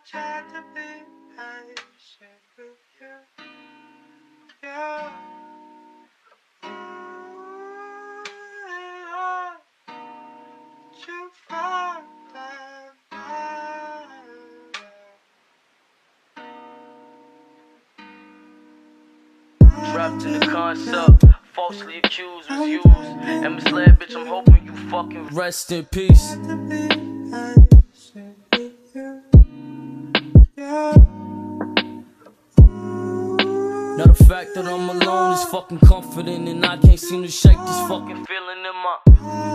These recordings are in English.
tried to be patient with you. Yeah. You found that Trapped in the concept, falsely accused, was used and misled, bitch. I'm hoping you fucking rest in peace. Now the fact that I'm alone is fucking comforting, and I can't seem to shake this fucking feeling in my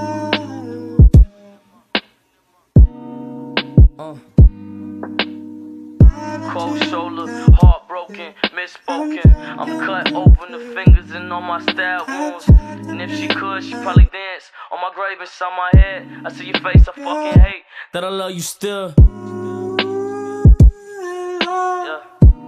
cold shoulder, heartbroken, misspoken. I'm cut open the fingers and all my stab wounds. And if she could, she'd probably dance on my grave inside my head. I see your face, I fucking hate that I love you still. Yeah.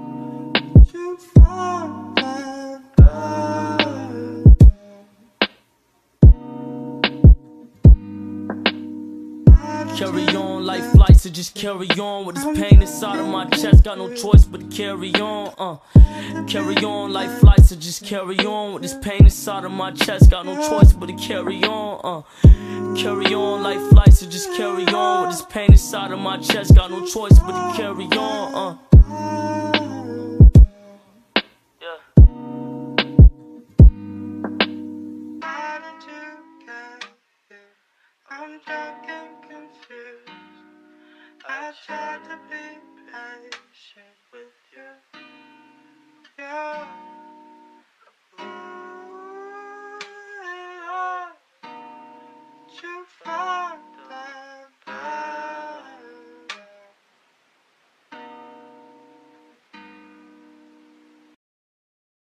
Carry on, life flights, so just carry on with this pain inside of my chest. Got no choice but to carry on. Carry on, life flights, so just carry on with this pain inside of my chest. Got no choice but to carry on. Carry on, life flights, so just carry on with this pain inside of my chest. Got no choice but to carry on. Yeah. How did you get here? I'm drunk and confused. I tried to be patient with you. Yeah.